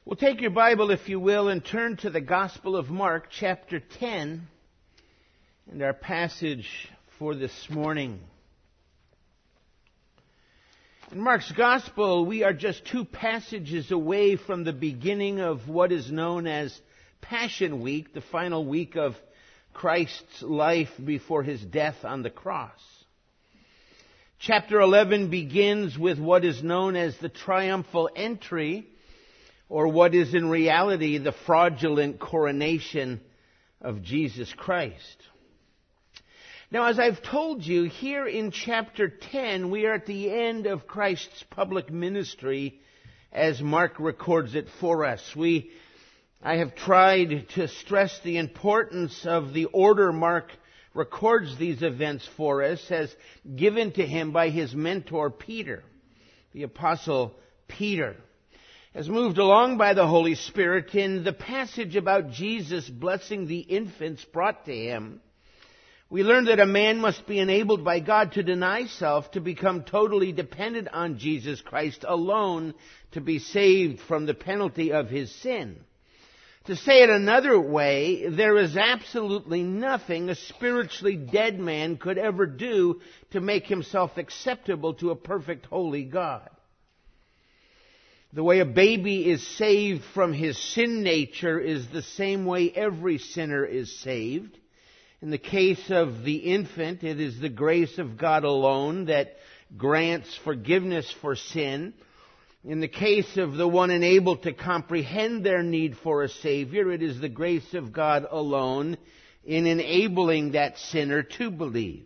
Well, take your Bible, if you will, and turn to the Gospel of Mark, chapter 10, and our passage for this morning. In Mark's Gospel, we are just two passages away from the beginning of what is known as Passion Week, the final week of Christ's life before his death on the cross. Chapter 11 begins with what is known as the triumphal entry, or what is in reality the fraudulent coronation of Jesus Christ. Now, as I've told you, here in chapter 10, we are at the end of Christ's public ministry as Mark records it for us. I have tried to stress the importance of the order Mark records these events for us as given to him by his mentor Peter, the Apostle Peter. As moved along by the Holy Spirit in the passage about Jesus blessing the infants brought to him, we learn that a man must be enabled by God to deny self, to become totally dependent on Jesus Christ alone to be saved from the penalty of his sin. To say it another way, there is absolutely nothing a spiritually dead man could ever do to make himself acceptable to a perfect, holy God. The way a baby is saved from his sin nature is the same way every sinner is saved. In the case of the infant, it is the grace of God alone that grants forgiveness for sin. In the case of the one unable to comprehend their need for a Savior, it is the grace of God alone in enabling that sinner to believe.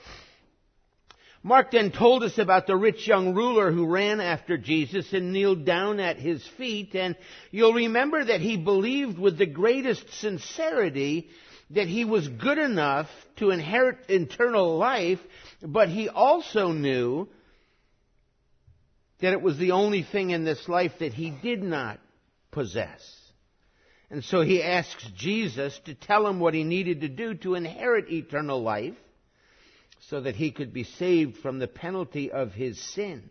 Mark then told us about the rich young ruler who ran after Jesus and kneeled down at his feet. And you'll remember that he believed with the greatest sincerity that he was good enough to inherit eternal life, but he also knew that it was the only thing in this life that he did not possess. And so he asks Jesus to tell him what he needed to do to inherit eternal life, so that he could be saved from the penalty of his sin.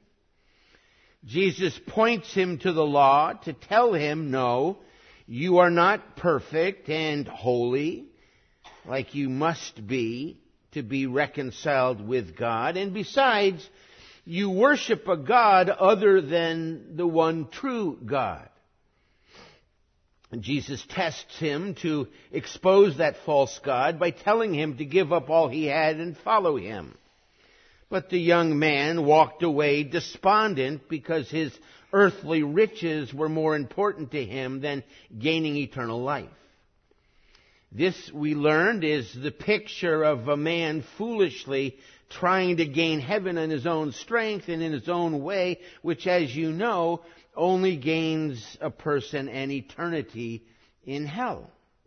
Jesus points him to the law to tell him, no, you are not perfect and holy like you must be to be reconciled with God. And besides, you worship a God other than the one true God. And Jesus tests him to expose that false god by telling him to give up all he had and follow him. But the young man walked away despondent because his earthly riches were more important to him than gaining eternal life. This, we learned, is the picture of a man foolishly trying to gain heaven in his own strength and in his own way, which, as you know, only gains a person an eternity in hell.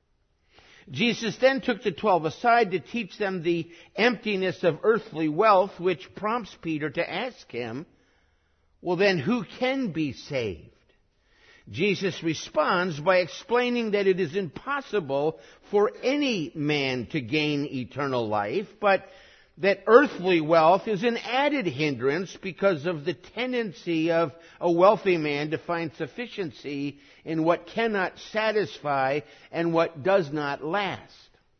Jesus then took the 12 aside to teach them the emptiness of earthly wealth, which prompts Peter to ask him, well then, who can be saved? Jesus responds by explaining that it is impossible for any man to gain eternal life, but that earthly wealth is an added hindrance because of the tendency of a wealthy man to find sufficiency in what cannot satisfy and what does not last.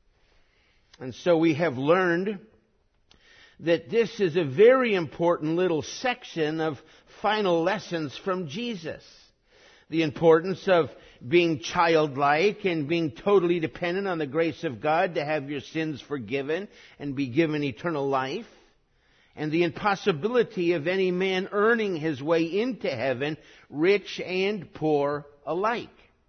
And so we have learned that this is a very important little section of final lessons from Jesus. The importance of being childlike and being totally dependent on the grace of God to have your sins forgiven and be given eternal life. And the impossibility of any man earning his way into heaven, rich and poor alike.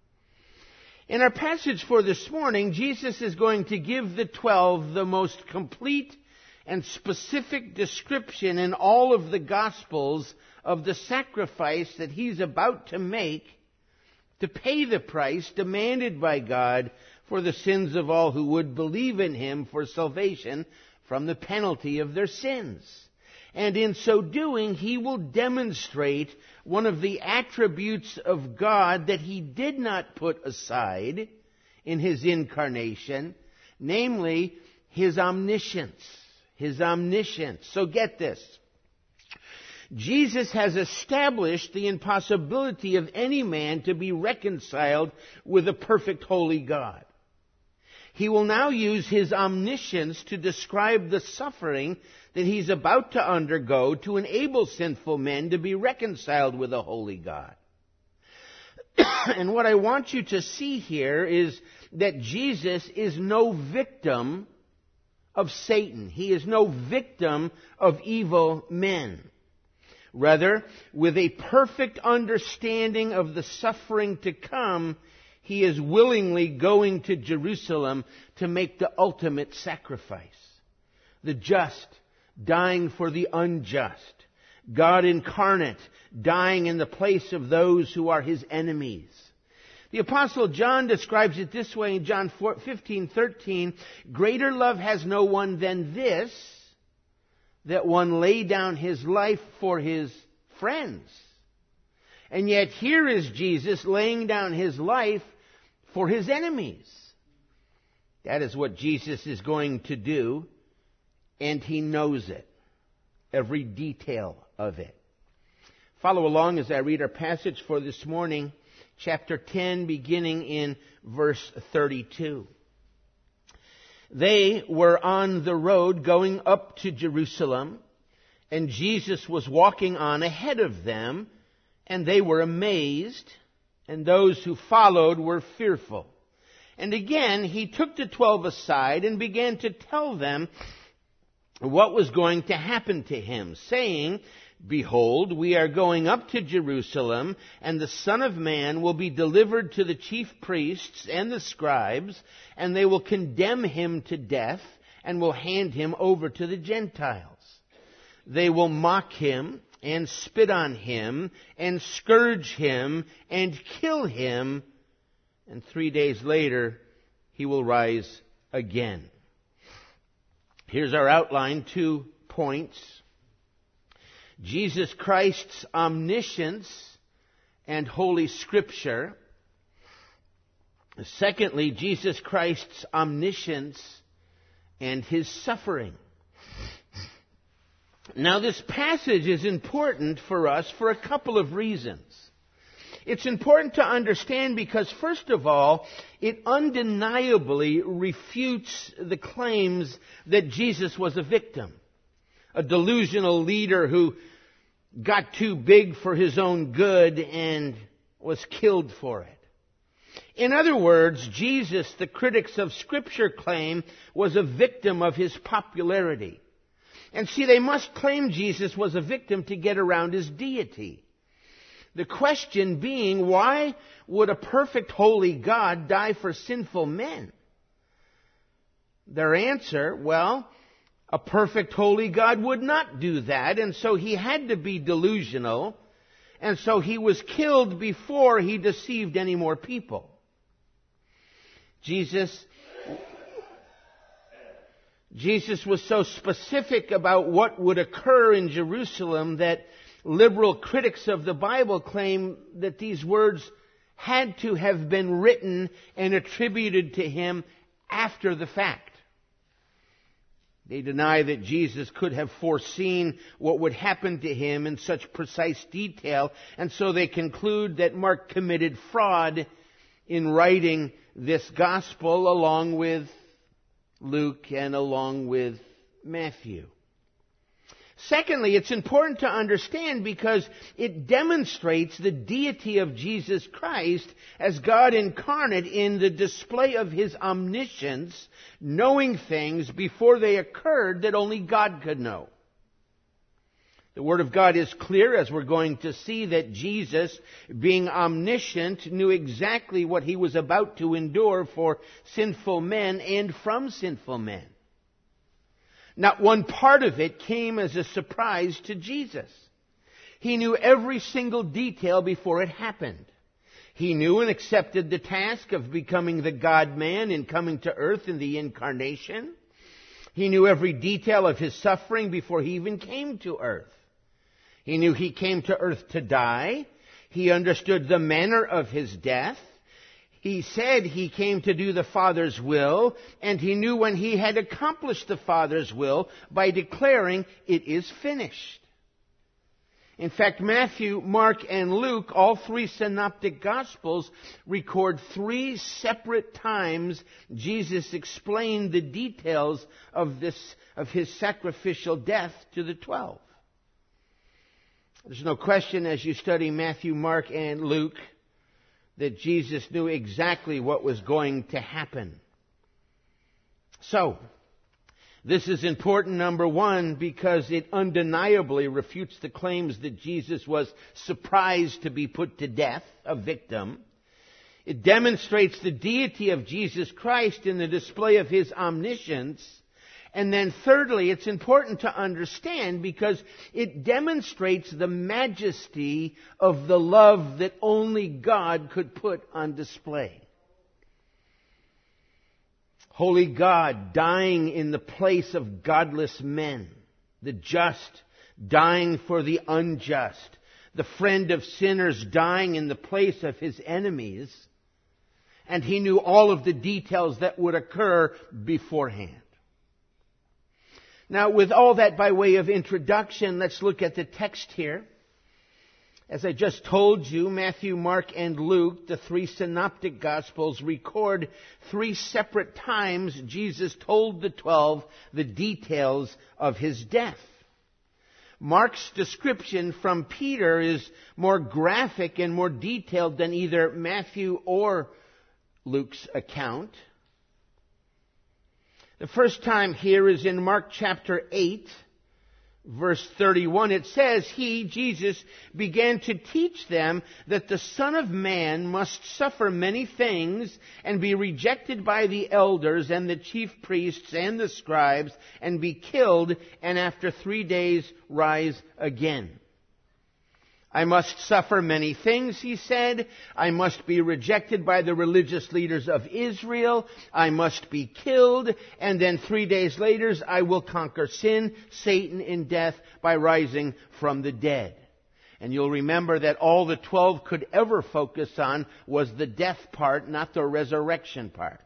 In our passage for this morning, Jesus is going to give the 12 the most complete and specific description in all of the Gospels of the sacrifice that he's about to make to pay the price demanded by God for the sins of all who would believe in him for salvation from the penalty of their sins. And in so doing, he will demonstrate one of the attributes of God that he did not put aside in his incarnation, namely his omniscience. His omniscience. So get this. Jesus has established the impossibility of any man to be reconciled with a perfect holy God. He will now use his omniscience to describe the suffering that he's about to undergo to enable sinful men to be reconciled with a holy God. And what I want you to see here is that Jesus is no victim of Satan. He is no victim of evil men. Rather, with a perfect understanding of the suffering to come, he is willingly going to Jerusalem to make the ultimate sacrifice. The just dying for the unjust. God incarnate dying in the place of those who are his enemies. The Apostle John describes it this way in John 15:13, "Greater love has no one than this, that one lay down his life for his friends." And yet here is Jesus laying down his life for his enemies. That is what Jesus is going to do, and he knows it. Every detail of it. Follow along as I read our passage for this morning, chapter 10, beginning in verse 32. They were on the road going up to Jerusalem, and Jesus was walking on ahead of them, and they were amazed, and those who followed were fearful. And again, he took the 12 aside and began to tell them what was going to happen to him, saying, "Behold, we are going up to Jerusalem, and the Son of Man will be delivered to the chief priests and the scribes, and they will condemn him to death, and will hand him over to the Gentiles. They will mock him, and spit on him, and scourge him, and kill him, and 3 days later he will rise again." Here's our outline, 2 points. Jesus Christ's omniscience and Holy Scripture. Secondly, Jesus Christ's omniscience and his suffering. Now, this passage is important for us for a couple of reasons. It's important to understand because, first of all, it undeniably refutes the claims that Jesus was a victim, a delusional leader who got too big for his own good and was killed for it. In other words, Jesus, the critics of Scripture claim, was a victim of his popularity. And see, they must claim Jesus was a victim to get around his deity. The question being, why would a perfect holy God die for sinful men? Their answer, well, a perfect holy God would not do that, and so he had to be delusional, and so he was killed before he deceived any more people. Jesus was so specific about what would occur in Jerusalem that liberal critics of the Bible claim that these words had to have been written and attributed to him after the fact. They deny that Jesus could have foreseen what would happen to him in such precise detail, and so they conclude that Mark committed fraud in writing this gospel along with Luke and along with Matthew. Secondly, it's important to understand because it demonstrates the deity of Jesus Christ as God incarnate in the display of his omniscience, knowing things before they occurred that only God could know. The Word of God is clear, as we're going to see, that Jesus, being omniscient, knew exactly what he was about to endure for sinful men and from sinful men. Not one part of it came as a surprise to Jesus. He knew every single detail before it happened. He knew and accepted the task of becoming the God-man and coming to earth in the incarnation. He knew every detail of his suffering before he even came to earth. He knew he came to earth to die. He understood the manner of his death. He said he came to do the Father's will, and he knew when he had accomplished the Father's will by declaring, "It is finished." In fact, Matthew, Mark, and Luke, all three synoptic gospels, record 3 separate times Jesus explained the details of his sacrificial death to the 12. There's no question as you study Matthew, Mark, and Luke that Jesus knew exactly what was going to happen. So, this is important, number one, because it undeniably refutes the claims that Jesus was surprised to be put to death, a victim. It demonstrates the deity of Jesus Christ in the display of his omniscience. And then thirdly, it's important to understand because it demonstrates the majesty of the love that only God could put on display. Holy God dying in the place of godless men, the just dying for the unjust, the friend of sinners dying in the place of his enemies, and he knew all of the details that would occur beforehand. Now, with all that by way of introduction, let's look at the text here. As I just told you, Matthew, Mark, and Luke, the 3 synoptic gospels, record 3 separate times Jesus told the 12 the details of his death. Mark's description from Peter is more graphic and more detailed than either Matthew or Luke's account. The first time here is in Mark chapter 8, verse 31. It says, He, Jesus, began to teach them that the Son of Man must suffer many things and be rejected by the elders and the chief priests and the scribes and be killed and after 3 days rise again. I must suffer many things, he said. I must be rejected by the religious leaders of Israel. I must be killed. And then 3 days later, I will conquer sin, Satan, and death by rising from the dead. And you'll remember that all the 12 could ever focus on was the death part, not the resurrection part.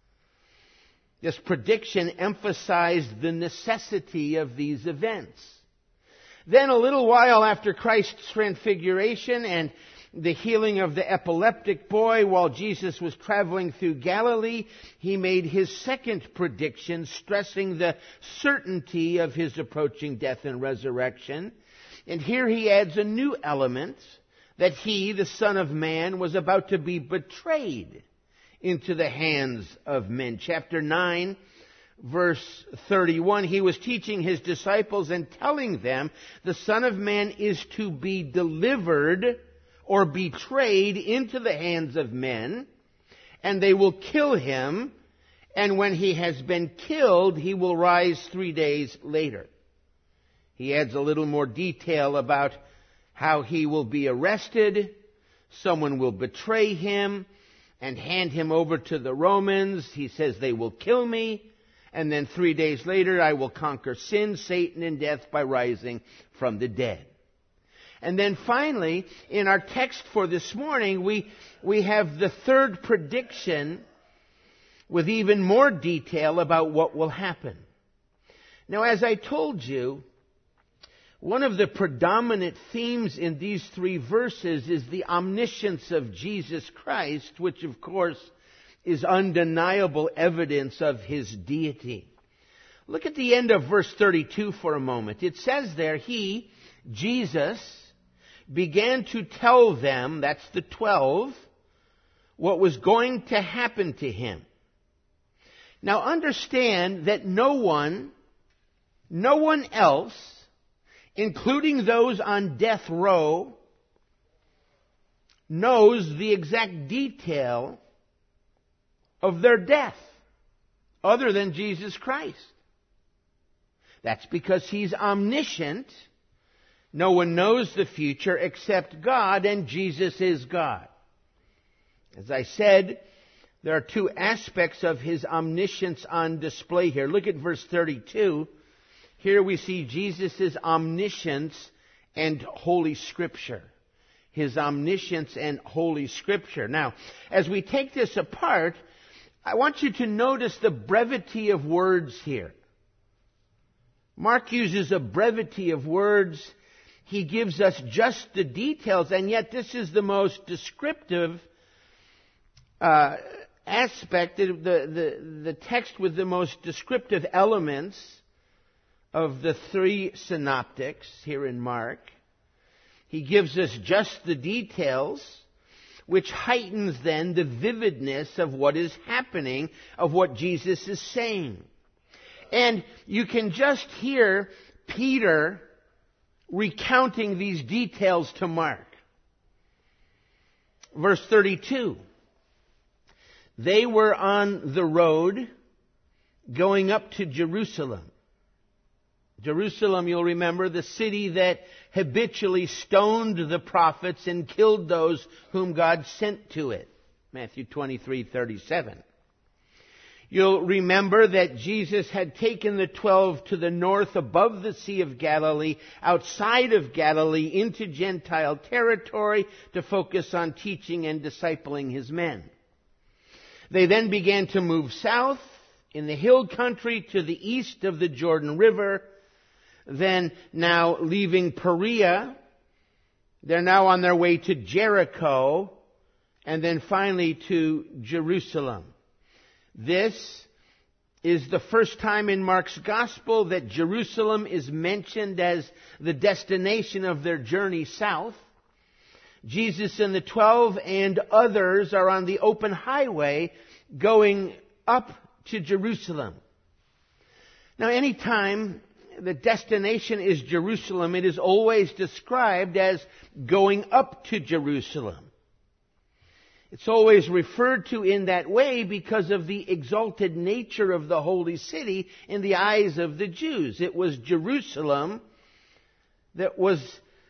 This prediction emphasized the necessity of these events. Then a little while after Christ's transfiguration and the healing of the epileptic boy while Jesus was traveling through Galilee, he made his second prediction, stressing the certainty of his approaching death and resurrection. And here he adds a new element, that he, the Son of Man, was about to be betrayed into the hands of men. Chapter 9, verse 31, he was teaching his disciples and telling them the Son of Man is to be delivered or betrayed into the hands of men, and they will kill him, and when he has been killed, he will rise 3 days later. He adds a little more detail about how he will be arrested, someone will betray him, and hand him over to the Romans. He says, they will kill me. And then 3 days later, I will conquer sin, Satan, and death by rising from the dead. And then finally, in our text for this morning, we have the third prediction with even more detail about what will happen. Now, as I told you, one of the predominant themes in these 3 verses is the omniscience of Jesus Christ, which of course is undeniable evidence of his deity. Look at the end of verse 32 for a moment. It says there, he, Jesus, began to tell them, that's the 12, what was going to happen to him. Now understand that no one else, including those on death row, knows the exact detail of their death other than Jesus Christ. That's because he's omniscient. No one knows the future except God, and Jesus is God. As I said, there are 2 aspects of his omniscience on display here. Look at verse 32. Here we see Jesus' omniscience and Holy Scripture. His omniscience and Holy Scripture. Now, as we take this apart, I want you to notice the brevity of words here. Mark uses a brevity of words. he gives us just the details, and yet this is the most descriptive aspect, the text with the most descriptive elements of the three synoptics here in Mark. He gives us just the details, which heightens then the vividness of what is happening, of what Jesus is saying. And you can just hear Peter recounting these details to Mark. Verse 32. They were on the road going up to Jerusalem. Jerusalem, you'll remember, the city that habitually stoned the prophets and killed those whom God sent to it. Matthew 23:37. You'll remember that Jesus had taken the 12 to the north above the Sea of Galilee, outside of Galilee, into Gentile territory to focus on teaching and discipling his men. They then began to move south in the hill country to the east of the Jordan River. Then, now leaving Perea, they're now on their way to Jericho, and then finally to Jerusalem. This is the first time in Mark's Gospel that Jerusalem is mentioned as the destination of their journey south. Jesus and the 12 and others are on the open highway going up to Jerusalem. Now, anytime the destination is Jerusalem, it is always described as going up to Jerusalem. It's always referred to in that way because of the exalted nature of the holy city in the eyes of the Jews. It was Jerusalem that was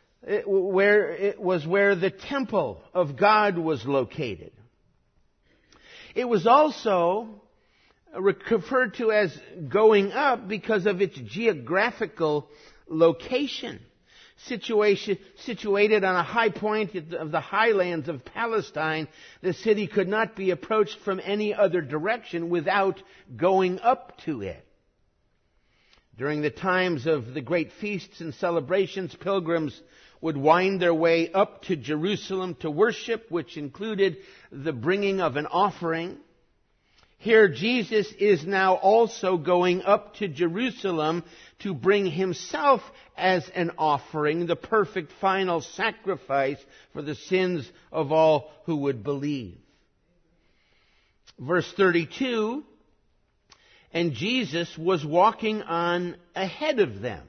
where the temple of God was located. It was also referred to as going up because of its geographical location. Situated on a high point of the highlands of Palestine, the city could not be approached from any other direction without going up to it. During the times of the great feasts and celebrations, pilgrims would wind their way up to Jerusalem to worship, which included the bringing of an offering. Here, Jesus is now also going up to Jerusalem to bring himself as an offering, the perfect final sacrifice for the sins of all who would believe. Verse 32, and Jesus was walking on ahead of them.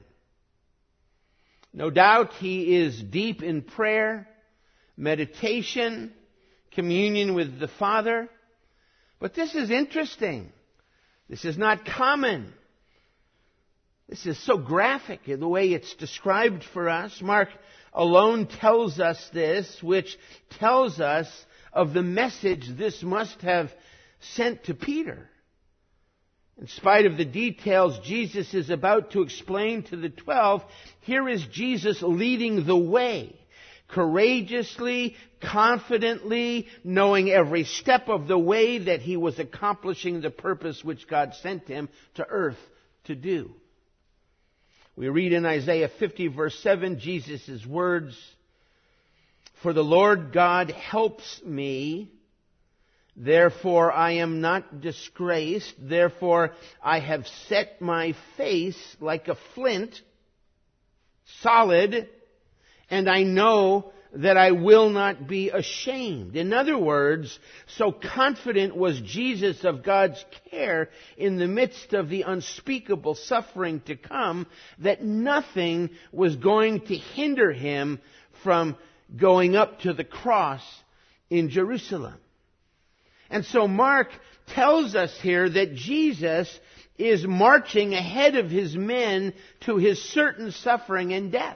No doubt he is deep in prayer, meditation, communion with the Father. But this is interesting. This is not common. This is so graphic in the way it's described for us. Mark alone tells us this, which tells us of the message this must have sent to Peter. In spite of the details Jesus is about to explain to the 12, here is Jesus leading the way, courageously, confidently, knowing every step of the way that he was accomplishing the purpose which God sent him to earth to do. We read in Isaiah 50 verse 7, Jesus' words, "For the Lord God helps me, therefore I am not disgraced, therefore I have set my face like a flint, solid, and I know that I will not be ashamed." In other words, so confident was Jesus of God's care in the midst of the unspeakable suffering to come that nothing was going to hinder him from going up to the cross in Jerusalem. And so Mark tells us here that Jesus is marching ahead of his men to his certain suffering and death.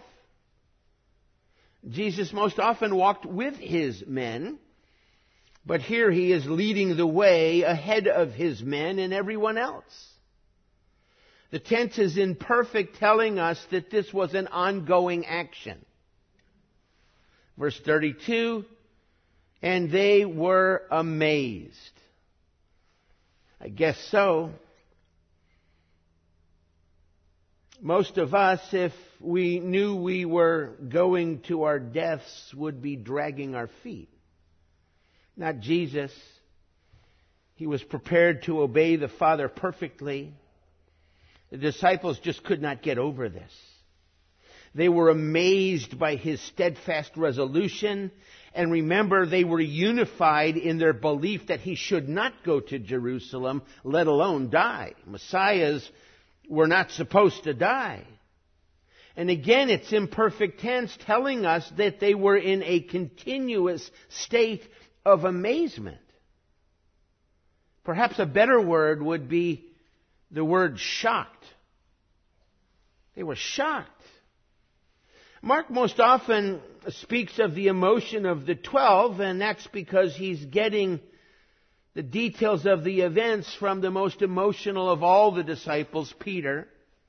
Jesus most often walked with his men, but here he is leading the way ahead of his men and everyone else. The tense is imperfect, telling us that this was an ongoing action. Verse 32, and they were amazed. I guess so. Most of us, if we knew we were going to our deaths, would be dragging our feet. Not Jesus. He was prepared to obey the Father perfectly. The disciples just could not get over this. They were amazed by his steadfast resolution. And remember, they were unified in their belief that he should not go to Jerusalem, let alone die. Messiahs were not supposed to die. And again, it's imperfect tense telling us that they were in a continuous state of amazement. Perhaps a better word would be the word shocked. They were shocked. Mark most often speaks of the emotion of the 12, and that's because he's getting the details of the events from the most emotional of all the disciples, Peter.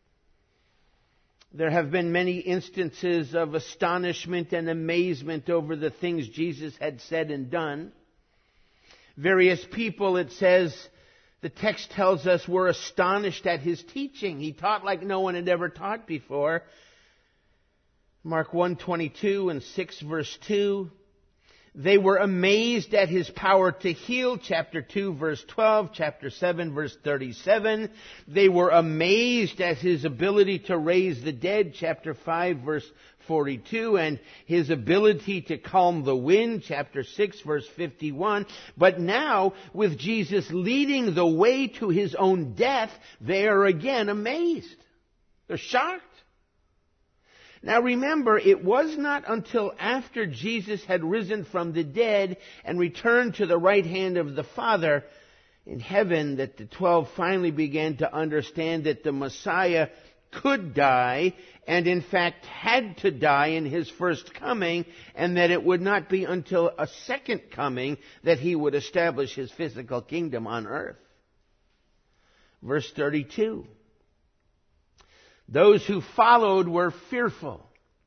There have been many instances of astonishment and amazement over the things Jesus had said and done. Various people, it says, the text tells us, were astonished at his teaching. He taught like no one had ever taught before. Mark 1:22 and 6 verse 2. They were amazed at his power to heal, chapter 2, verse 12, chapter 7, verse 37. They were amazed at his ability to raise the dead, chapter 5, verse 42, and his ability to calm the wind, chapter 6, verse 51. But now, with Jesus leading the way to his own death, they are again amazed. They're shocked. Now remember, it was not until after Jesus had risen from the dead and returned to the right hand of the Father in heaven that the 12 finally began to understand that the Messiah could die, and in fact had to die in his first coming, and that it would not be until a second coming that he would establish his physical kingdom on earth. Verse 32. Those who followed were fearful.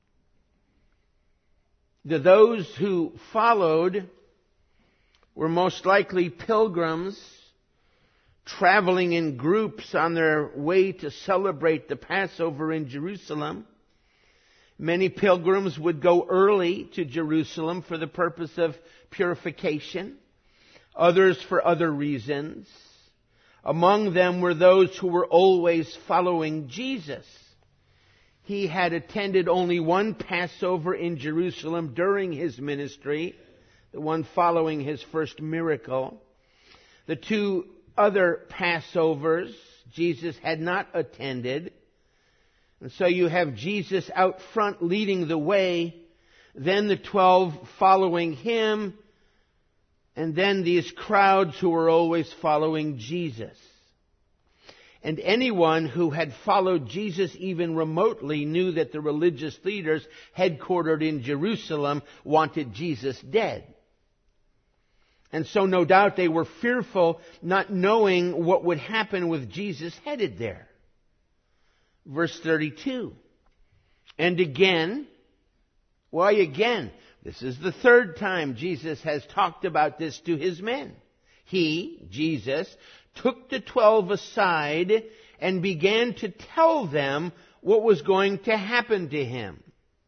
Those who followed were most likely pilgrims traveling in groups on their way to celebrate the Passover in Jerusalem. Many pilgrims would go early to Jerusalem for the purpose of purification, others for other reasons. Among them were those who were always following Jesus. He had attended only one Passover in Jerusalem during his ministry, the one following his first miracle. The two other Passovers Jesus had not attended. And so you have Jesus out front leading the way, then the 12 following him, and then these crowds who were always following Jesus. And anyone who had followed Jesus even remotely knew that the religious leaders headquartered in Jerusalem wanted Jesus dead. And so no doubt they were fearful, not knowing what would happen with Jesus headed there. Verse 32. And again, why again? This is the third time Jesus has talked about this to his men. He, Jesus, took the 12 aside and began to tell them what was going to happen to him.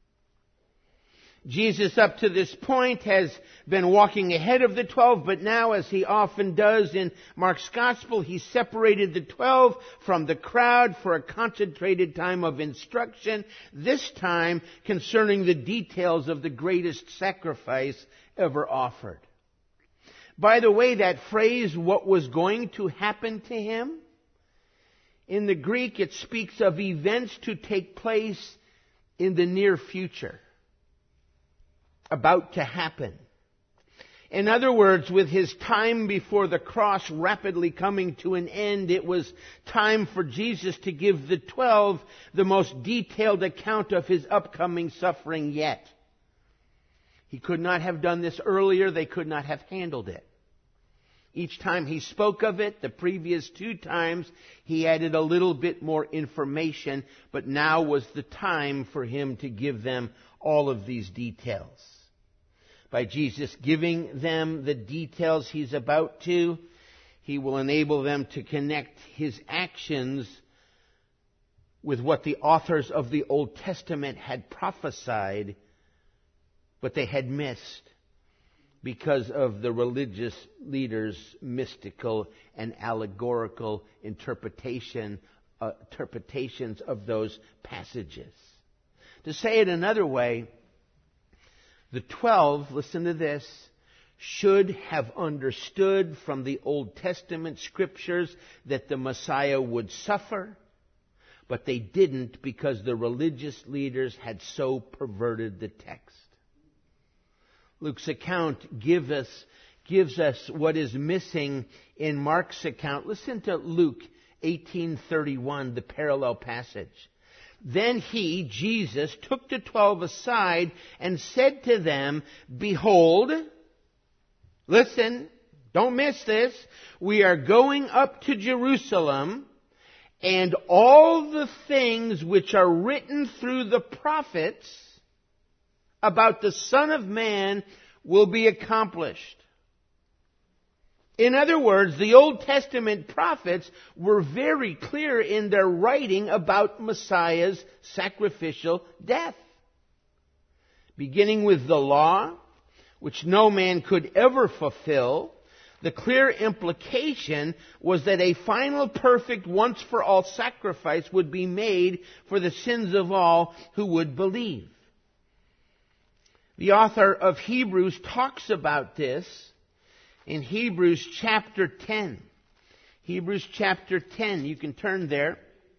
Jesus, up to this point, has been walking ahead of the 12, but now, as he often does in Mark's Gospel, he separated the 12 from the crowd for a concentrated time of instruction, this time concerning the details of the greatest sacrifice ever offered. By the way, that phrase, what was going to happen to him, in the Greek it speaks of events to take place in the near future. About to happen. In other words, with his time before the cross rapidly coming to an end, it was time for Jesus to give the 12 the most detailed account of his upcoming suffering yet. He could not have done this earlier. They could not have handled it. Each time he spoke of it, the previous 2 times, he added a little bit more information, but now was the time for him to give them all of these details. By Jesus giving them the details he's about to, he will enable them to connect his actions with what the authors of the Old Testament had prophesied, but they had missed because of the religious leaders' mystical and allegorical interpretations of those passages. To say it another way, the 12, listen to this, should have understood from the Old Testament scriptures that the Messiah would suffer, but they didn't because the religious leaders had so perverted the text. Luke's account gives us what is missing in Mark's account. Listen to Luke 18:31, the parallel passage. Then he, Jesus, took the 12 aside and said to them, "Behold," listen, don't miss this, "we are going up to Jerusalem, and all the things which are written through the prophets about the Son of Man will be accomplished." In other words, the Old Testament prophets were very clear in their writing about Messiah's sacrificial death. Beginning with the law, which no man could ever fulfill, the clear implication was that a final, perfect, once-for-all sacrifice would be made for the sins of all who would believe. The author of Hebrews talks about this in Hebrews chapter 10. Hebrews chapter 10, you can turn there.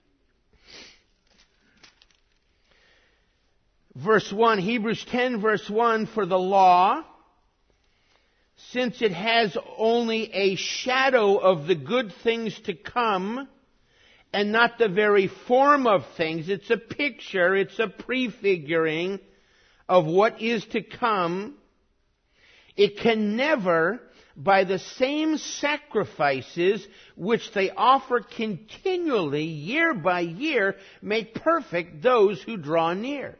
Verse 1, Hebrews 10 verse 1, "For the law, since it has only a shadow of the good things to come, and not the very form of things," it's a picture, it's a prefiguring of what is to come, "it can never, by the same sacrifices which they offer continually, year by year, make perfect those who draw near.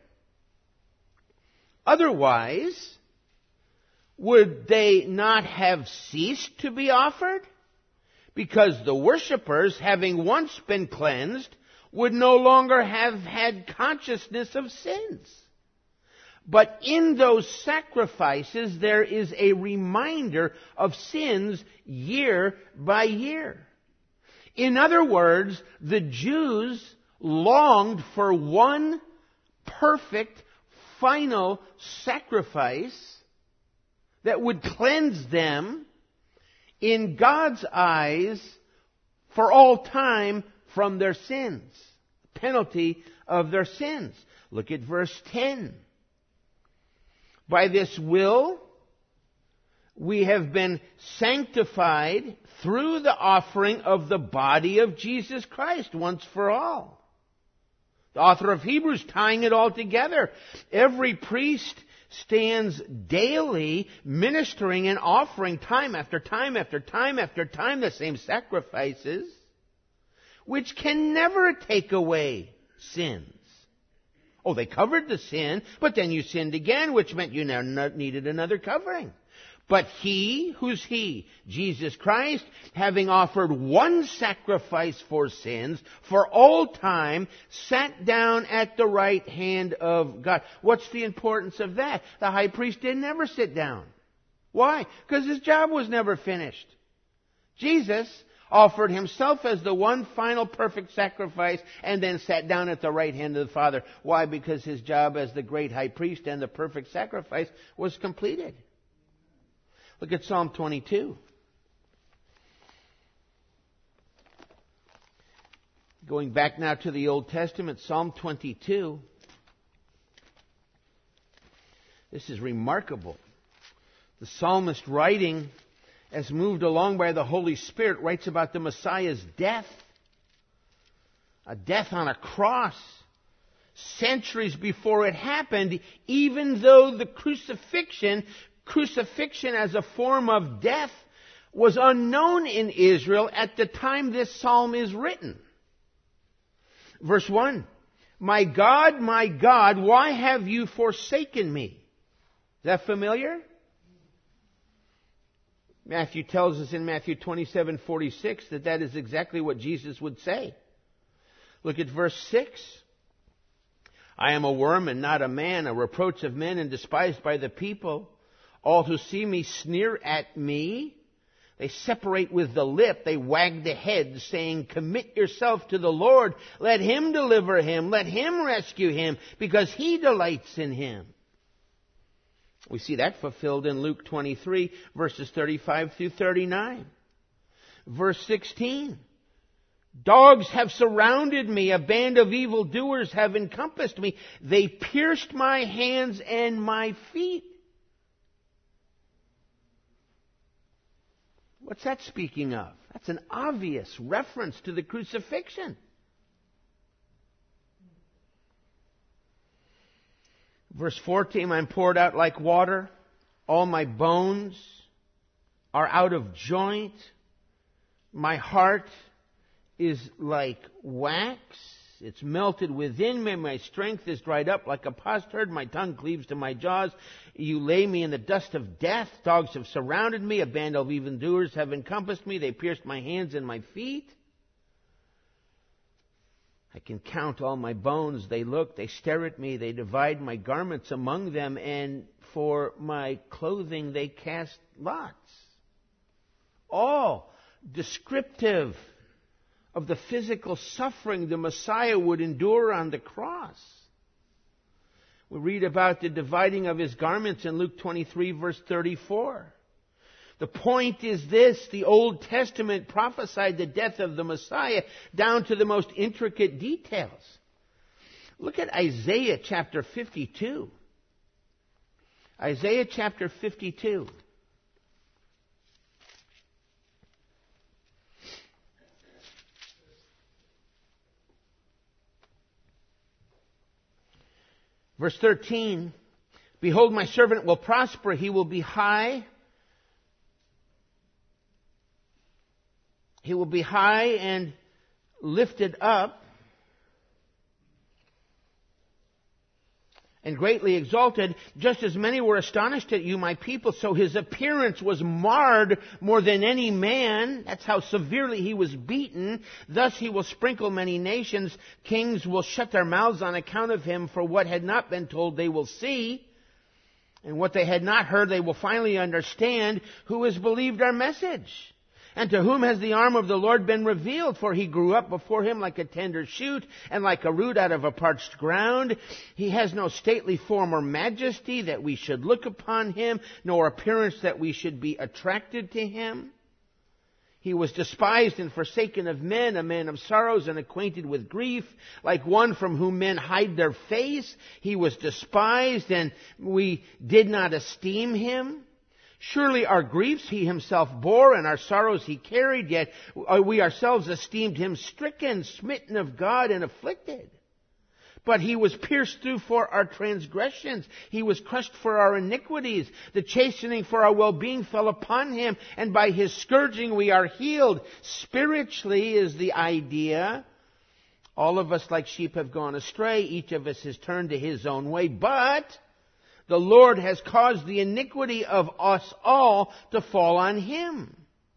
Otherwise, would they not have ceased to be offered? Because the worshippers, having once been cleansed, would no longer have had consciousness of sins. But in those sacrifices, there is a reminder of sins year by year." In other words, the Jews longed for one perfect, final sacrifice that would cleanse them in God's eyes for all time from their sins, penalty of their sins. Look at verse 10. "By this will we have been sanctified through the offering of the body of Jesus Christ once for all." The author of Hebrews tying it all together. Every priest stands daily ministering and offering time after time after time after time the same sacrifices, which can never take away sins. Oh, they covered the sin, but then you sinned again, which meant you now needed another covering. But he, who's he? Jesus Christ, having offered one sacrifice for sins for all time, sat down at the right hand of God. What's the importance of that? The high priest didn't ever sit down. Why? Because his job was never finished. Jesus offered himself as the one final perfect sacrifice and then sat down at the right hand of the Father. Why? Because his job as the great high priest and the perfect sacrifice was completed. Look at Psalm 22. Going back now to the Old Testament, Psalm 22. This is remarkable. The psalmist, writing as moved along by the Holy Spirit, writes about the Messiah's death. A death on a cross. Centuries before it happened, even though the crucifixion as a form of death was unknown in Israel at the time this psalm is written. Verse 1, my God, why have you forsaken me?" Is that familiar? Matthew tells us in Matthew 27:46 that is exactly what Jesus would say. Look at verse 6. I am a worm and not a man, a reproach of men and despised by the people. All who see me sneer at me. They separate with the lip. They wag the head, saying, commit yourself to the Lord. Let him deliver him. Let him rescue him, because he delights in him. We see that fulfilled in Luke 23, verses 35 through 39. Verse 16. Dogs have surrounded me. A band of evildoers have encompassed me. They pierced my hands and my feet. What's that speaking of? That's an obvious reference to the crucifixion. Verse 14, I'm poured out like water. All my bones are out of joint. My heart is like wax. It's melted within me. My strength is dried up like a potsherd. My tongue cleaves to my jaws. You lay me in the dust of death. Dogs have surrounded me. A band of evildoers have encompassed me. They pierced my hands and my feet. I can count all my bones. They look, they stare at me. They divide my garments among them. And for my clothing they cast lots. All descriptive of the physical suffering the Messiah would endure on the cross. We read about the dividing of his garments in Luke 23, verse 34. The point is this: the Old Testament prophesied the death of the Messiah down to the most intricate details. Look at Isaiah chapter 52. Isaiah chapter 52. Verse 13, behold, my servant will prosper. He will be high. He will be high and lifted up and greatly exalted. Just as many were astonished at you, my people, so his appearance was marred more than any man. That's how severely he was beaten. Thus he will sprinkle many nations. Kings will shut their mouths on account of him. For what had not been told they will see, and what they had not heard they will finally understand. Who has believed our message? And to whom has the arm of the Lord been revealed? For he grew up before him like a tender shoot, and like a root out of a parched ground. He has no stately form or majesty that we should look upon him, nor appearance that we should be attracted to him. He was despised and forsaken of men, a man of sorrows and acquainted with grief, like one from whom men hide their face. He was despised, and we did not esteem him. Surely our griefs he himself bore, and our sorrows he carried, yet we ourselves esteemed him stricken, smitten of God, and afflicted. But he was pierced through for our transgressions. He was crushed for our iniquities. The chastening for our well-being fell upon him, and by his scourging we are healed. Spiritually is the idea. All of us like sheep have gone astray. Each of us has turned to his own way. But the Lord has caused the iniquity of us all to fall on him.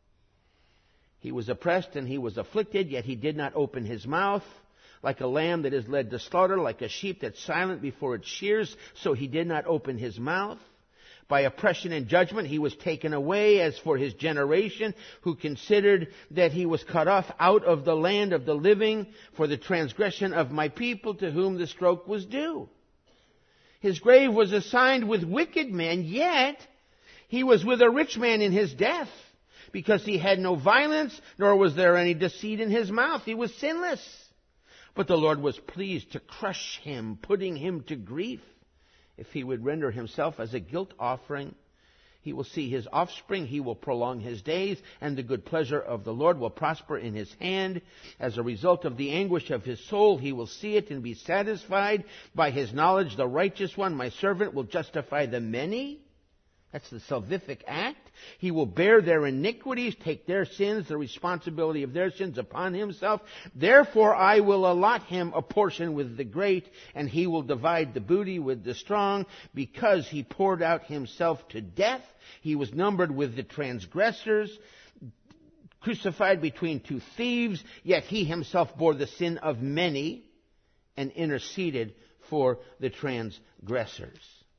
He was oppressed and he was afflicted, yet he did not open his mouth. Like a lamb that is led to slaughter, like a sheep that's silent before its shears, so he did not open his mouth. By oppression and judgment he was taken away. As for his generation, who considered that he was cut off out of the land of the living for the transgression of my people, to whom the stroke was due. His grave was assigned with wicked men, yet he was with a rich man in his death, because he had no violence, nor was there any deceit in his mouth. He was sinless. But the Lord was pleased to crush him, putting him to grief. If he would render himself as a guilt offering, he will see his offspring, he will prolong his days, and the good pleasure of the Lord will prosper in his hand. As a result of the anguish of his soul, he will see it and be satisfied. By his knowledge, the righteous one, my servant, will justify the many. That's the salvific act. He will bear their iniquities, take their sins, the responsibility of their sins upon himself. Therefore I will allot him a portion with the great, and he will divide the booty with the strong, because he poured out himself to death. He was numbered with the transgressors. crucified between two thieves, yet he himself bore the sin of many and interceded for the transgressors.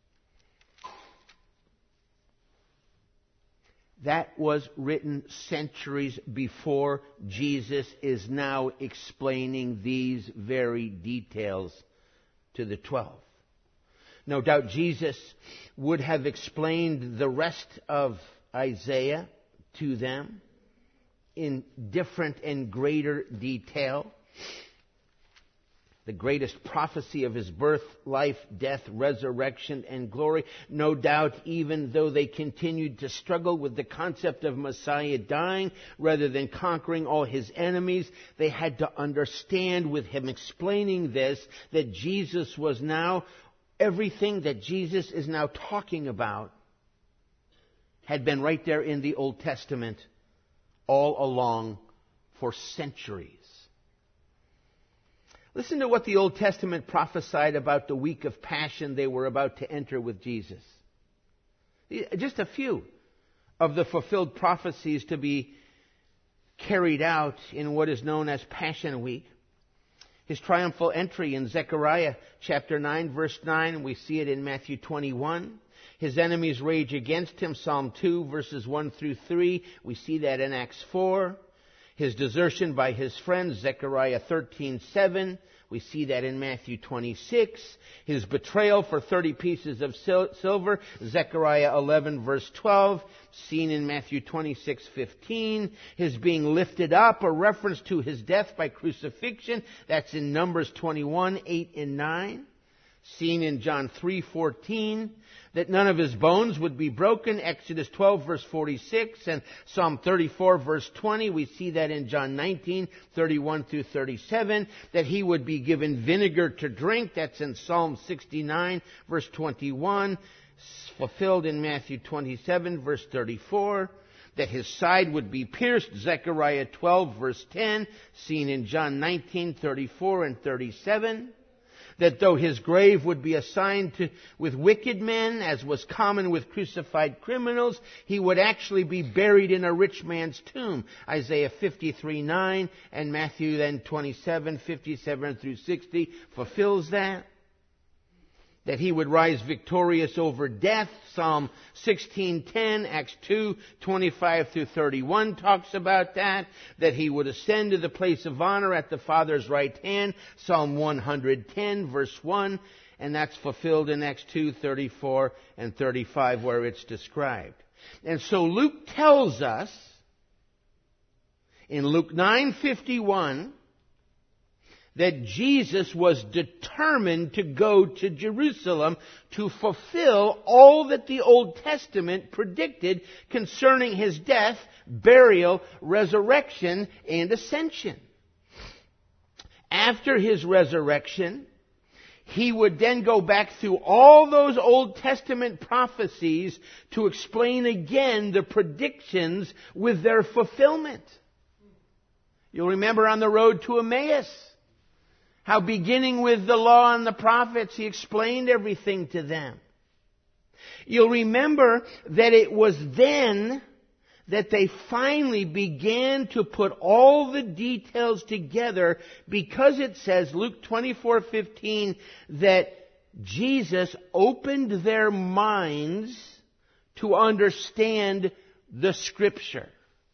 That was written centuries before. Jesus is now explaining these very details to the 12. No doubt Jesus would have explained the rest of Isaiah to them in different and greater detail. The greatest prophecy of his birth, life, death, resurrection, and glory. No doubt, even though they continued to struggle with the concept of Messiah dying rather than conquering all his enemies, they had to understand with him explaining this that Jesus was now, everything that Jesus is now talking about had been right there in the Old Testament all along for centuries. Listen to what the Old Testament prophesied about the week of Passion they were about to enter with Jesus. Just a few of the fulfilled prophecies to be carried out in what is known as Passion Week. His triumphal entry in Zechariah chapter 9, verse 9, we see it in Matthew 21. His enemies rage against him, Psalm 2, verses 1 through 3. We see that in Acts 4. His desertion by his friends, Zechariah 13:7. We see that in Matthew 26. His betrayal for 30 pieces of silver, Zechariah 11, verse 12, seen in Matthew 26:15. His being lifted up, a reference to his death by crucifixion. That's in Numbers 21, 8 and 9. Seen in John 3:14, that none of his bones would be broken, Exodus 12, verse 46, and Psalm 34, verse 20. We see that in John 19, 31 through 37, that he would be given vinegar to drink. That's in Psalm 69, verse 21, fulfilled in Matthew 27, verse 34. That his side would be pierced, Zechariah 12, verse 10, seen in John 19, 34 and 37. That though his grave would be assigned with wicked men, as was common with crucified criminals, he would actually be buried in a rich man's tomb. Isaiah 53:9 and Matthew then 27, 57 through 60 fulfills that. That he would rise victorious over death. Psalm 16:10, Acts 2, 25 through 31 talks about that. That he would ascend to the place of honor at the Father's right hand. Psalm 110, verse 1. And that's fulfilled in Acts 2, 34 and 35 where it's described. And so Luke tells us in Luke 9:51 that Jesus was determined to go to Jerusalem to fulfill all that the Old Testament predicted concerning his death, burial, resurrection, and ascension. After his resurrection, he would then go back through all those Old Testament prophecies to explain again the predictions with their fulfillment. You'll remember on the road to Emmaus, how beginning with the law and the prophets, he explained everything to them. You'll remember that it was then that they finally began to put all the details together, because it says, Luke 24:15, that Jesus opened their minds to understand the Scripture.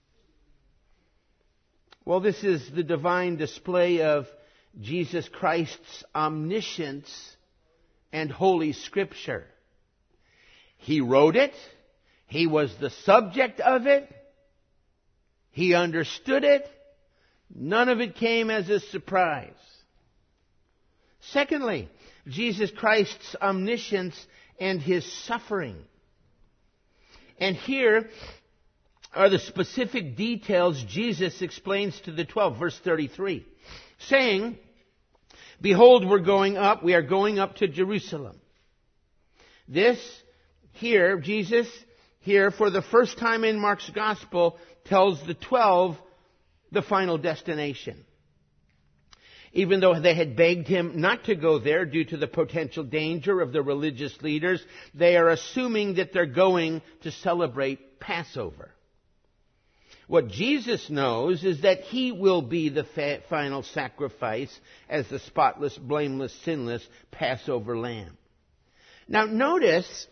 Well, this is the divine display of Jesus Christ's omniscience and Holy Scripture. He wrote it. He was the subject of it. He understood it. None of it came as a surprise. Secondly, Jesus Christ's omniscience and his suffering. And here are the specific details Jesus explains to the 12, verse 33. Saying, behold, we are going up to Jerusalem. This here, Jesus here for the first time in Mark's Gospel tells the 12 the final destination. Even though they had begged him not to go there due to the potential danger of the religious leaders, they are assuming that they're going to celebrate Passover. What Jesus knows is that He will be the final sacrifice as the spotless, blameless, sinless Passover lamb. Now notice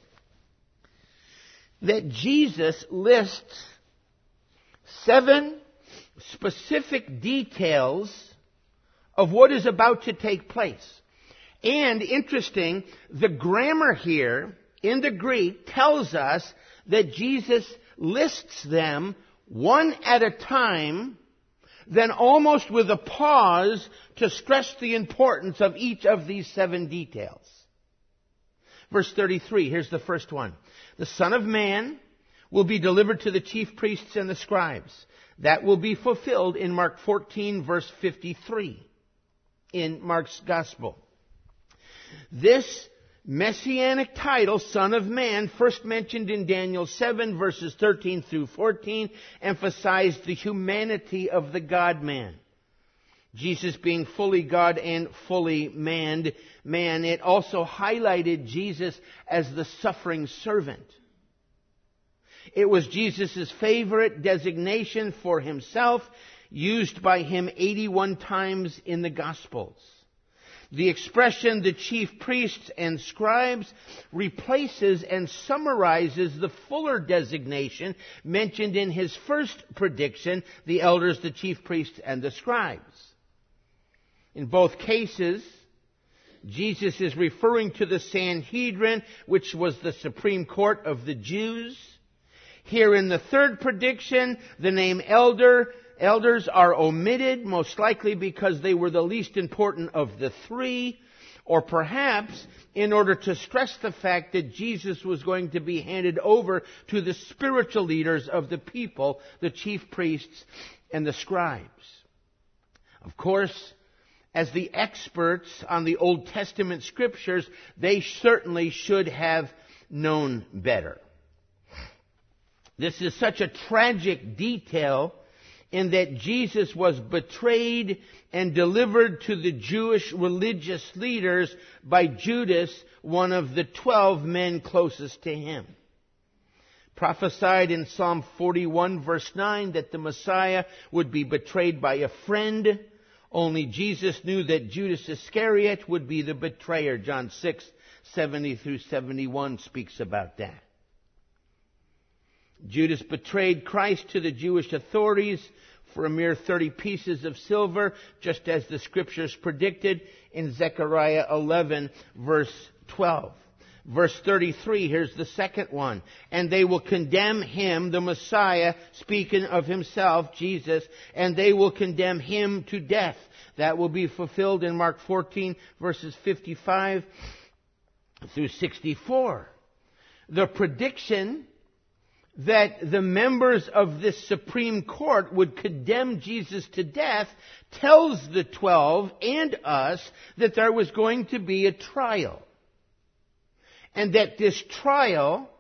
that Jesus lists 7 specific details of what is about to take place. And interesting, the grammar here in the Greek tells us that Jesus lists them one at a time, then almost with a pause to stress the importance of each of these 7 details. Verse 33, here's the first one. The Son of Man will be delivered to the chief priests and the scribes. That will be fulfilled in Mark 14, verse 53, in Mark's Gospel. This messianic title, Son of Man, first mentioned in Daniel 7, verses 13 through 14, emphasized the humanity of the God-man. Jesus being fully God and fully man, it also highlighted Jesus as the suffering servant. It was Jesus' favorite designation for himself, used by him 81 times in the Gospels. The expression, the chief priests and scribes, replaces and summarizes the fuller designation mentioned in his first prediction, the elders, the chief priests, and the scribes. In both cases, Jesus is referring to the Sanhedrin, which was the supreme court of the Jews. Here in the third prediction, the name elders are omitted, most likely because they were the least important of the 3, or perhaps in order to stress the fact that Jesus was going to be handed over to the spiritual leaders of the people, the chief priests and the scribes. Of course, as the experts on the Old Testament scriptures, they certainly should have known better. This is such a tragic detail in that Jesus was betrayed and delivered to the Jewish religious leaders by Judas, one of the 12 men closest to him. Prophesied in Psalm 41 verse 9 that the Messiah would be betrayed by a friend. Only Jesus knew that Judas Iscariot would be the betrayer. John 6:70 through 71 speaks about that. Judas betrayed Christ to the Jewish authorities for a mere 30 pieces of silver, just as the scriptures predicted in Zechariah 11, verse 12. Verse 33, here's the second one. And they will condemn him, the Messiah, speaking of himself, Jesus, and they will condemn him to death. That will be fulfilled in Mark 14, verses 55 through 64. The prediction that the members of this Supreme Court would condemn Jesus to death tells the 12 and us that there was going to be a trial. And that at this trial,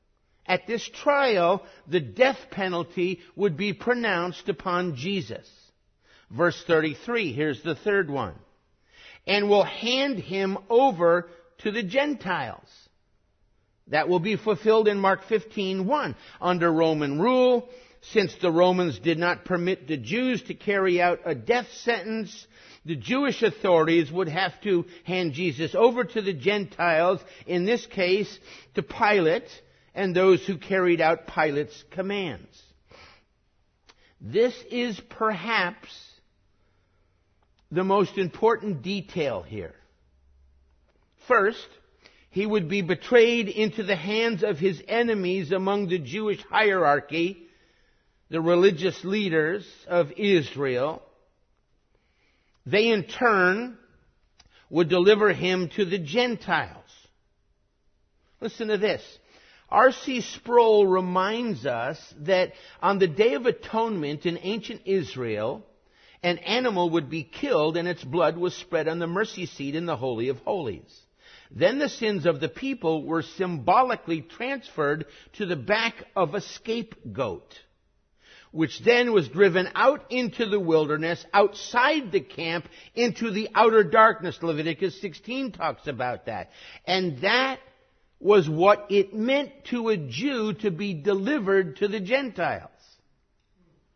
the death penalty would be pronounced upon Jesus. Verse 33, here's the third one. And will hand him over to the Gentiles. That will be fulfilled in Mark 15:1. Under Roman rule, since the Romans did not permit the Jews to carry out a death sentence, the Jewish authorities would have to hand Jesus over to the Gentiles, in this case to Pilate and those who carried out Pilate's commands. This is perhaps the most important detail here. First, he would be betrayed into the hands of his enemies among the Jewish hierarchy, the religious leaders of Israel. They in turn would deliver him to the Gentiles. Listen to this. R.C. Sproul reminds us that on the Day of Atonement in ancient Israel, an animal would be killed and its blood was spread on the mercy seat in the Holy of Holies. Then the sins of the people were symbolically transferred to the back of a scapegoat, which then was driven out into the wilderness, outside the camp, into the outer darkness. Leviticus 16 talks about that. And that was what it meant to a Jew to be delivered to the Gentiles.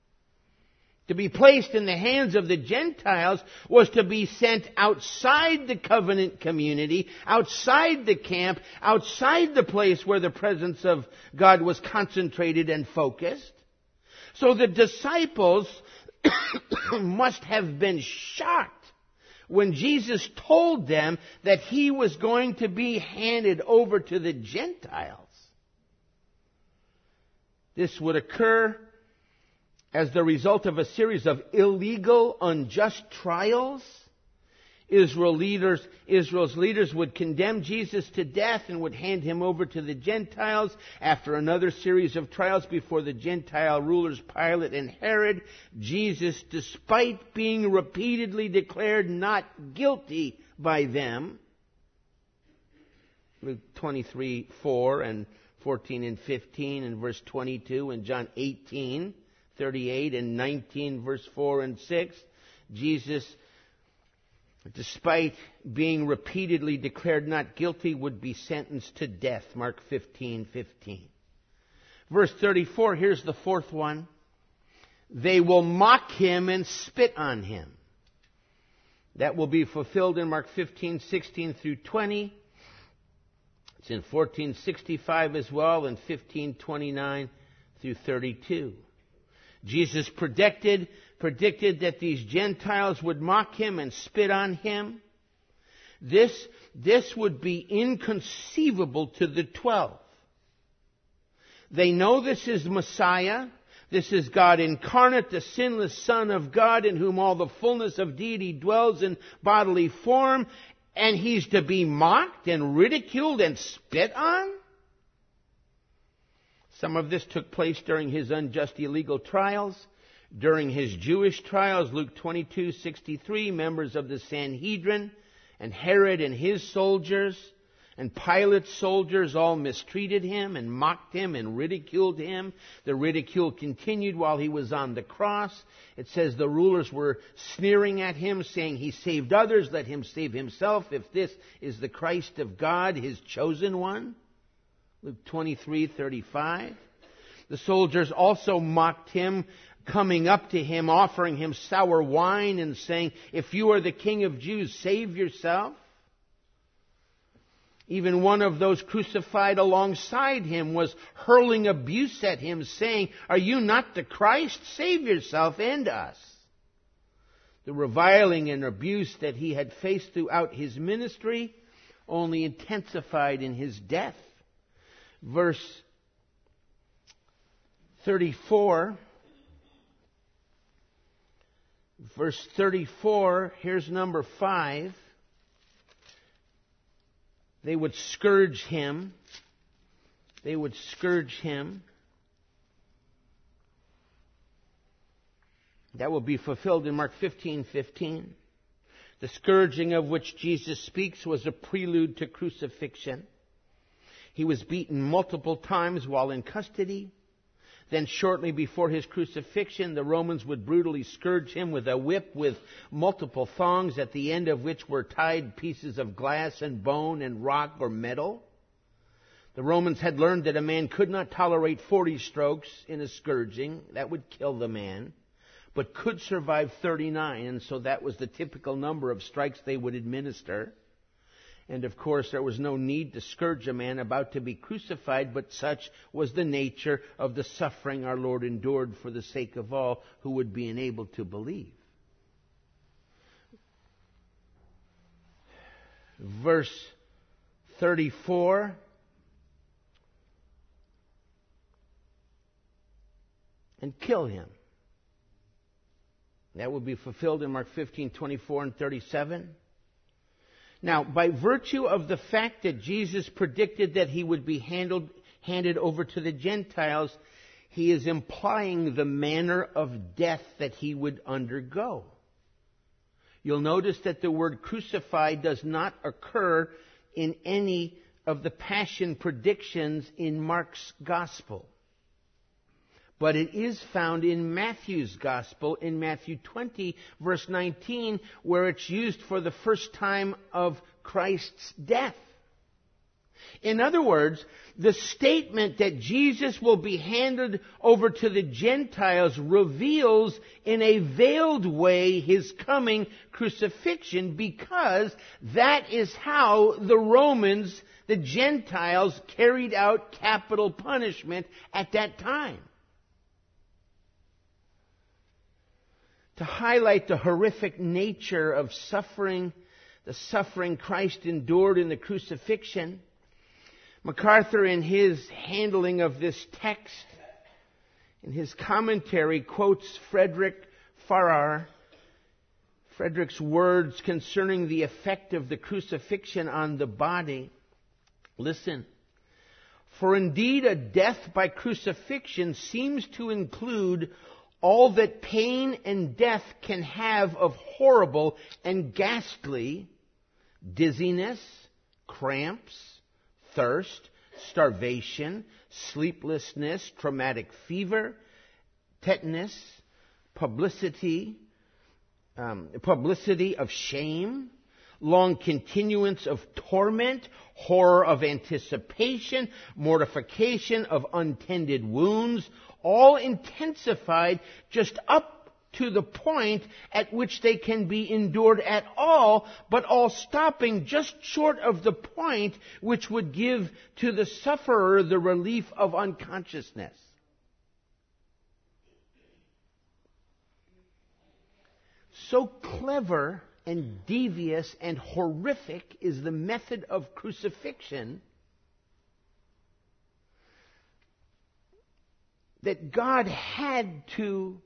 To be placed in the hands of the Gentiles was to be sent outside the covenant community, outside the camp, outside the place where the presence of God was concentrated and focused. So the disciples must have been shocked when Jesus told them that he was going to be handed over to the Gentiles. This would occur as the result of a series of illegal, unjust trials. Israel's leaders would condemn Jesus to death and would hand him over to the Gentiles. After another series of trials before the Gentile rulers Pilate and Herod, Jesus, despite being repeatedly declared not guilty by them, Luke 23:4 and 14 and 15 and verse 22 and John 18:38 and 19 verse 4 and 6, Jesus, despite being repeatedly declared not guilty, would be sentenced to death. Mark 15:15. Verse 34, here's the fourth one. They will mock him and spit on him. That will be fulfilled in Mark 15:16 through 20. It's in 14:65 as well, and 15:29 through 32. Jesus predicted that these Gentiles would mock him and spit on him. This would be inconceivable to the 12. They know this is Messiah. This is God incarnate, the sinless Son of God, in whom all the fullness of deity dwells in bodily form, and he's to be mocked and ridiculed and spit on? Some of this took place during his unjust illegal trials. During his Jewish trials, Luke 22:63, members of the Sanhedrin and Herod and his soldiers and Pilate's soldiers all mistreated him and mocked him and ridiculed him. The ridicule continued while he was on the cross. It says the rulers were sneering at him, saying, "He saved others, let him save himself, if this is the Christ of God, his chosen one." Luke 23:35. The soldiers also mocked him, coming up to him, offering him sour wine and saying, "If you are the King of Jews, save yourself." Even one of those crucified alongside him was hurling abuse at him, saying, "Are you not the Christ? Save yourself and us." The reviling and abuse that he had faced throughout his ministry only intensified in his death. Verse 34. Verse 34, here's number 5. They would scourge him. They would scourge him. That will be fulfilled in Mark 15:15. The scourging of which Jesus speaks was a prelude to crucifixion. He was beaten multiple times while in custody. Then shortly before his crucifixion, the Romans would brutally scourge him with a whip with multiple thongs, at the end of which were tied pieces of glass and bone and rock or metal. The Romans had learned that a man could not tolerate 40 strokes in a scourging. That would kill the man, but could survive 39, and so that was the typical number of strikes they would administer. And of course, there was no need to scourge a man about to be crucified, but such was the nature of the suffering our Lord endured for the sake of all who would be enabled to believe. Verse 34. And kill him. That will be fulfilled in Mark 15:24 and 37. Now, by virtue of the fact that Jesus predicted that he would be handed over to the Gentiles, he is implying the manner of death that he would undergo. You'll notice that the word crucified does not occur in any of the passion predictions in Mark's gospel. But it is found in Matthew's Gospel, in Matthew 20, verse 19, where it's used for the first time of Christ's death. In other words, the statement that Jesus will be handed over to the Gentiles reveals in a veiled way his coming crucifixion, because that is how the Romans, the Gentiles, carried out capital punishment at that time. To highlight the horrific nature of suffering, the suffering Christ endured in the crucifixion, MacArthur, in his handling of this text, in his commentary, quotes Frederick Farrar, Frederick's words concerning the effect of the crucifixion on the body. Listen. For indeed a death by crucifixion seems to include all that pain and death can have of horrible and ghastly: dizziness, cramps, thirst, starvation, sleeplessness, traumatic fever, tetanus, publicity of shame, long continuance of torment, horror of anticipation, mortification of untended wounds, all intensified just up to the point at which they can be endured at all, but all stopping just short of the point which would give to the sufferer the relief of unconsciousness. So clever and devious and horrific is the method of crucifixion that God had to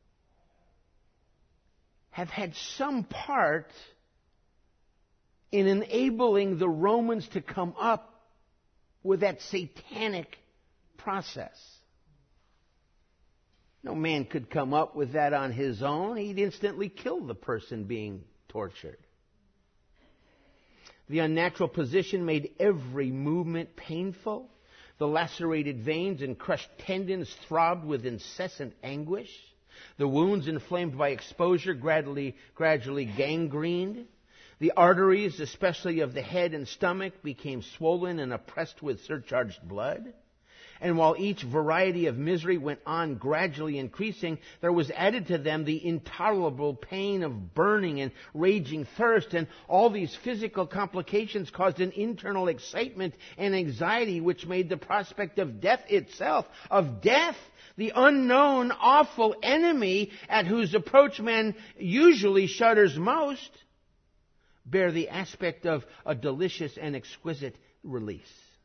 have had some part in enabling the Romans to come up with that satanic process. No man could come up with that on his own. He'd instantly kill the person being tortured. The unnatural position made every movement painful. The lacerated veins and crushed tendons throbbed with incessant anguish. The wounds inflamed by exposure gradually gangrened. The arteries, especially of the head and stomach, became swollen and oppressed with surcharged blood. And while each variety of misery went on gradually increasing, there was added to them the intolerable pain of burning and raging thirst. And all these physical complications caused an internal excitement and anxiety which made the prospect of death itself, the unknown, awful enemy at whose approach man usually shudders most, bear the aspect of a delicious and exquisite release.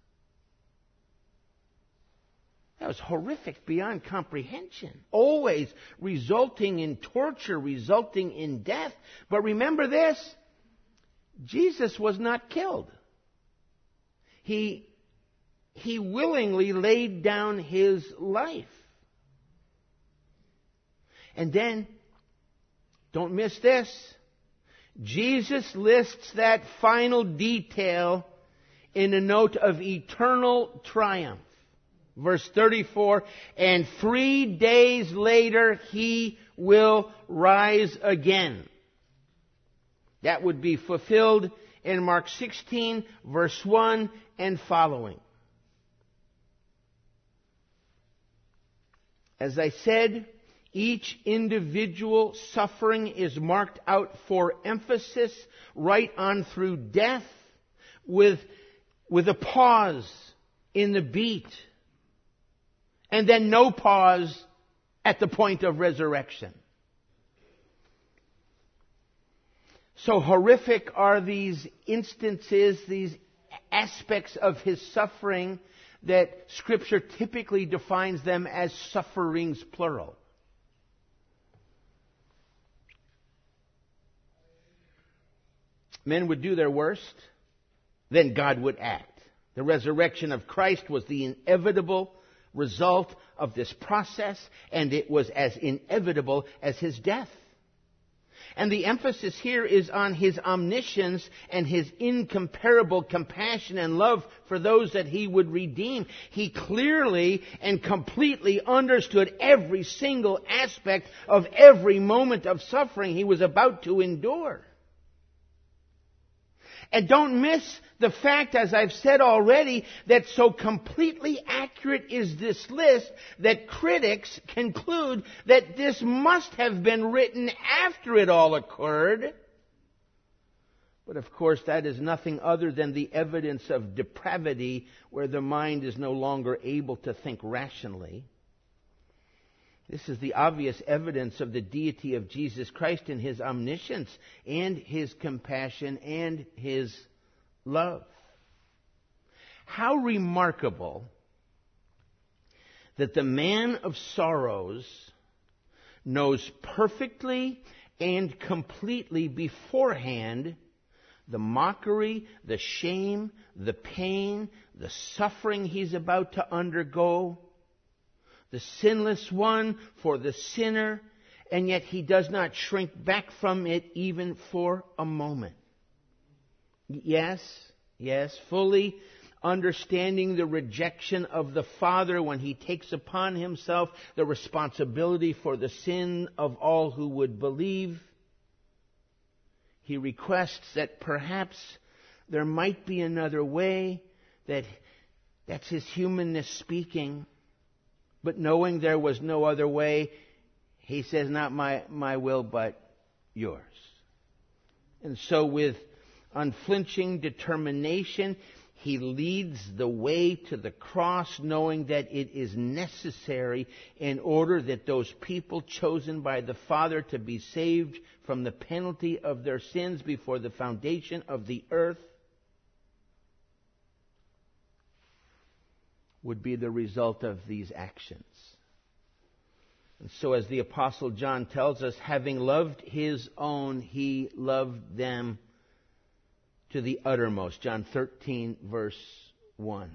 That was horrific beyond comprehension. Always resulting in torture, resulting in death. But remember this, Jesus was not killed. He willingly laid down his life. And then, don't miss this, Jesus lists that final detail in a note of eternal triumph. Verse 34, and 3 days later he will rise again. That would be fulfilled in Mark 16, verse 1 and following. As I said, each individual suffering is marked out for emphasis right on through death with a pause in the beat. And then no pause at the point of resurrection. So horrific are these instances, these aspects of his suffering, that Scripture typically defines them as sufferings plural. Men would do their worst, then God would act. The resurrection of Christ was the inevitable result of this process, and it was as inevitable as his death. And the emphasis here is on his omniscience and his incomparable compassion and love for those that he would redeem. He clearly and completely understood every single aspect of every moment of suffering he was about to endure. And don't miss the fact, as I've said already, that so completely accurate is this list that critics conclude that this must have been written after it all occurred. But of course, that is nothing other than the evidence of depravity where the mind is no longer able to think rationally. This is the obvious evidence of the deity of Jesus Christ in His omniscience and His compassion and His love. How remarkable that the man of sorrows knows perfectly and completely beforehand the mockery, the shame, the pain, the suffering he's about to undergo, the sinless one for the sinner, and yet he does not shrink back from it even for a moment. Yes, fully understanding the rejection of the Father when He takes upon Himself the responsibility for the sin of all who would believe. He requests that perhaps there might be another way, that's His humanness speaking. But knowing there was no other way, He says, not my will, but yours. And so with unflinching determination, He leads the way to the cross, knowing that it is necessary in order that those people chosen by the Father to be saved from the penalty of their sins before the foundation of the earth would be the result of these actions. And so as the Apostle John tells us, having loved His own, He loved them to the uttermost. John 13, verse 1.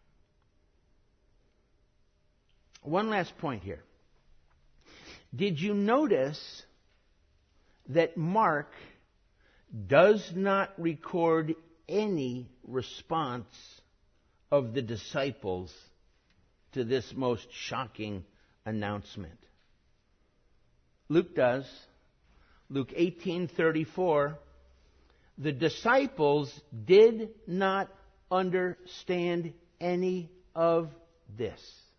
One last point here. Did you notice that Mark does not record any response of the disciples to this most shocking announcement? Luke does. Luke 18:34. The disciples did not understand any of this.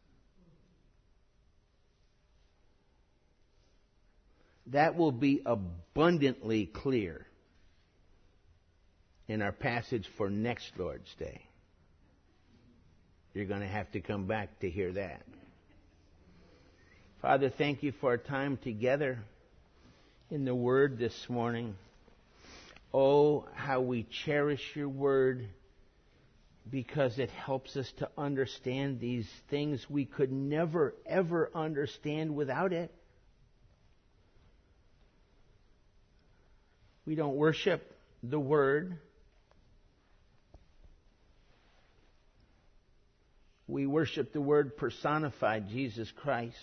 That will be abundantly clear in our passage for next Lord's Day. You're going to have to come back to hear that. Father, thank You for our time together in the Word this morning. Oh, how we cherish Your Word because it helps us to understand these things we could never, ever understand without it. We don't worship the Word. We worship the Word personified, Jesus Christ.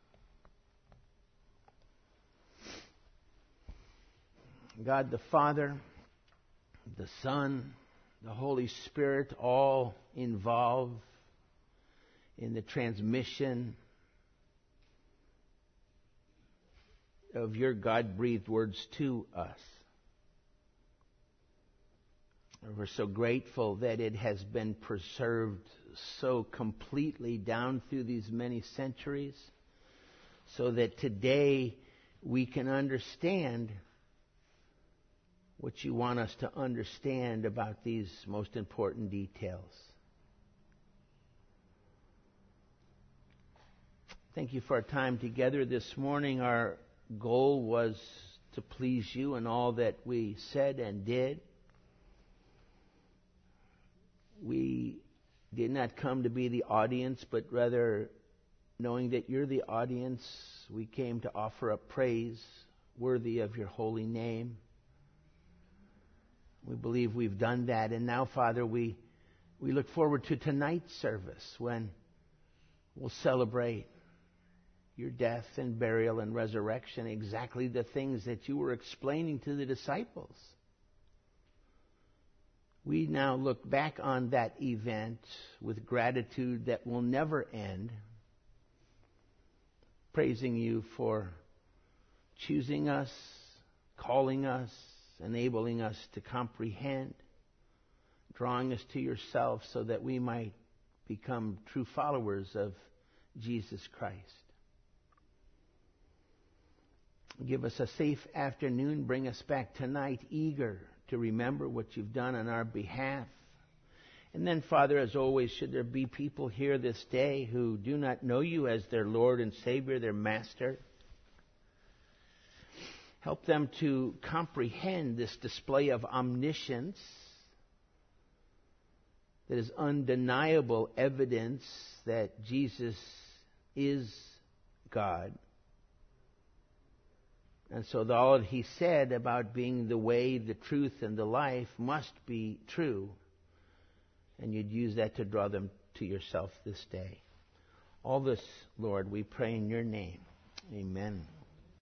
God the Father, the Son, the Holy Spirit, all involved in the transmission of Your God-breathed words to us. We're so grateful that it has been preserved so completely down through these many centuries, so that today we can understand what You want us to understand about these most important details. Thank You for our time together this morning. Our goal was to please You in all that we said and did. We did not come to be the audience, but rather, knowing that You're the audience, we came to offer up praise worthy of Your holy name. We believe we've done that. And now, Father, we look forward to tonight's service when we'll celebrate Your death and burial and resurrection, exactly the things that You were explaining to the disciples. We now look back on that event with gratitude that will never end, praising You for choosing us, calling us, enabling us to comprehend, drawing us to yourself so that we might become true followers of Jesus Christ. Give us a safe afternoon. Bring us back tonight eager to remember what you've done on our behalf. And then, Father, as always, should there be people here this day who do not know you as their Lord and Savior, their Master, help them to comprehend this display of omniscience that is undeniable evidence that Jesus is God. And so all that he said about being the way, the truth, and the life must be true. And you'd use that to draw them to yourself this day. All this, Lord, we pray in your name. Amen.